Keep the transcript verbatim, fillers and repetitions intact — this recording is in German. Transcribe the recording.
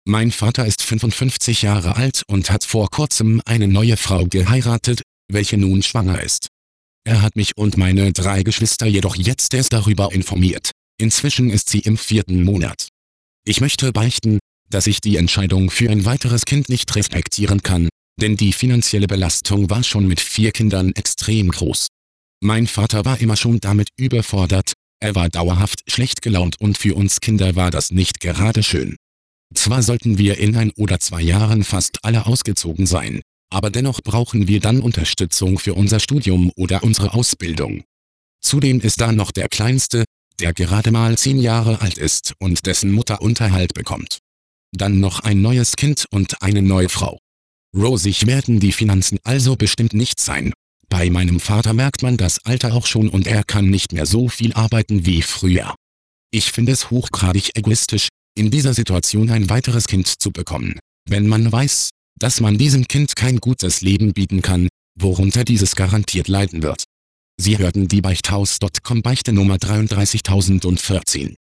Mein Vater ist fünfundfünfzig Jahre alt und hat vor kurzem eine neue Frau geheiratet, welche nun schwanger ist. Er hat mich und meine drei Geschwister jedoch jetzt erst darüber informiert. Inzwischen ist sie im vierten Monat. Ich möchte beichten, dass ich die Entscheidung für ein weiteres Kind nicht respektieren kann, denn die finanzielle Belastung war schon mit vier Kindern extrem groß. Mein Vater war immer schon damit überfordert, er war dauerhaft schlecht gelaunt und für uns Kinder war das nicht gerade schön. Zwar sollten wir in ein oder zwei Jahren fast alle ausgezogen sein, aber dennoch brauchen wir dann Unterstützung für unser Studium oder unsere Ausbildung. Zudem ist da noch der Kleinste, der gerade mal zehn Jahre alt ist und dessen Mutter Unterhalt bekommt. Dann noch ein neues Kind und eine neue Frau. Rosig werden die Finanzen also bestimmt nicht sein. Bei meinem Vater merkt man das Alter auch schon und er kann nicht mehr so viel arbeiten wie früher. Ich finde es hochgradig egoistisch, in dieser Situation ein weiteres Kind zu bekommen, wenn man weiß, dass man diesem Kind kein gutes Leben bieten kann, worunter dieses garantiert leiden wird. Sie hörten die Beichthaus Punkt com Beichte Nummer dreiunddreißigtausendvierzehn.